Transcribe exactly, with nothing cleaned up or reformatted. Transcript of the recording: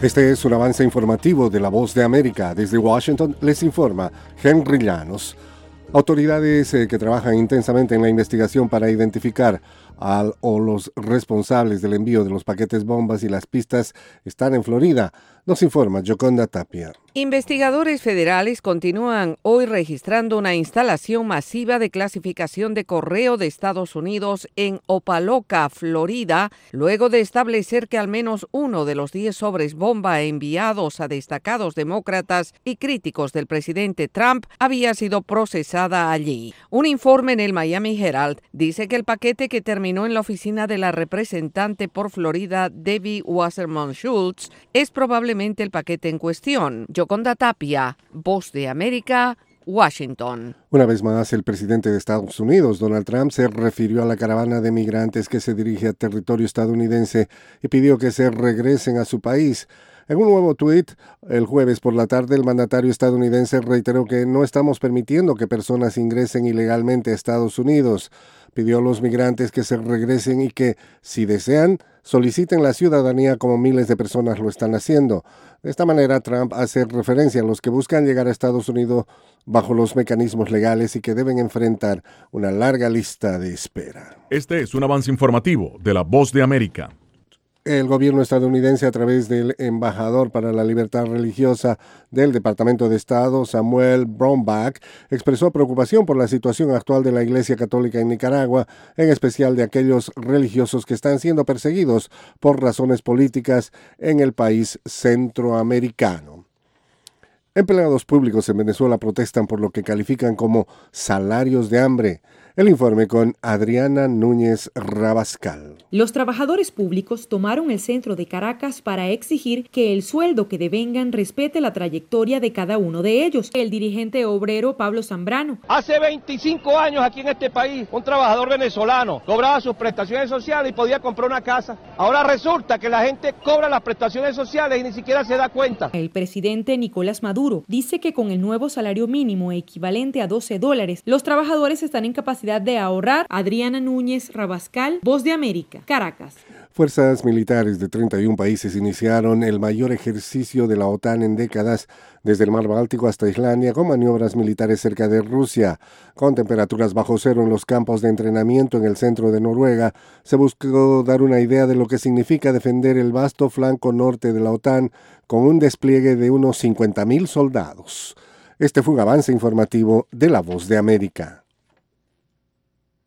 Este es un avance informativo de La Voz de América. Desde Washington les informa Henry Llanos. Autoridades eh, que trabajan intensamente en la investigación para identificar al o los responsables del envío de los paquetes bombas y las pistas están en Florida. Nos informa Yoconda Tapia. Investigadores federales continúan hoy registrando una instalación masiva de clasificación de correo de Estados Unidos en Opa-locka, Florida, luego de establecer que al menos uno de los diez sobres bomba enviados a destacados demócratas y críticos del presidente Trump había sido procesada allí. Un informe en el Miami Herald dice que el paquete que terminó en la oficina de la representante por Florida, Debbie Wasserman Schultz, es probablemente el paquete en cuestión. Yoconda Tapia, Voz de América, Washington. Una vez más, el presidente de Estados Unidos, Donald Trump, se refirió a la caravana de migrantes que se dirige a territorio estadounidense y pidió que se regresen a su país. En un nuevo tuit, el jueves por la tarde, el mandatario estadounidense reiteró que no estamos permitiendo que personas ingresen ilegalmente a Estados Unidos. Pidió a los migrantes que se regresen y que, si desean, soliciten la ciudadanía como miles de personas lo están haciendo. De esta manera, Trump hace referencia a los que buscan llegar a Estados Unidos bajo los mecanismos legales y que deben enfrentar una larga lista de espera. Este es un avance informativo de La Voz de América. El gobierno estadounidense, a través del embajador para la libertad religiosa del Departamento de Estado, Samuel Brownback, expresó preocupación por la situación actual de la Iglesia Católica en Nicaragua, en especial de aquellos religiosos que están siendo perseguidos por razones políticas en el país centroamericano. Empleados públicos en Venezuela protestan por lo que califican como salarios de hambre. El informe con Adriana Núñez Rabascal. Los trabajadores públicos tomaron el centro de Caracas para exigir que el sueldo que devengan respete la trayectoria de cada uno de ellos. El dirigente obrero Pablo Zambrano. Hace veinticinco años aquí en este país, un trabajador venezolano cobraba sus prestaciones sociales y podía comprar una casa. Ahora resulta que la gente cobra las prestaciones sociales y ni siquiera se da cuenta. El presidente Nicolás Maduro dice que con el nuevo salario mínimo equivalente a doce dólares, los trabajadores están en capacidad de ahorrar. Adriana Núñez Rabascal, Voz de América, Caracas. Fuerzas militares de treinta y un países iniciaron el mayor ejercicio de la OTAN en décadas, desde el Mar Báltico hasta Islandia, con maniobras militares cerca de Rusia. Con temperaturas bajo cero en los campos de entrenamiento en el centro de Noruega, se buscó dar una idea de lo que significa defender el vasto flanco norte de la OTAN con un despliegue de unos cincuenta mil soldados. Este fue un avance informativo de La Voz de América.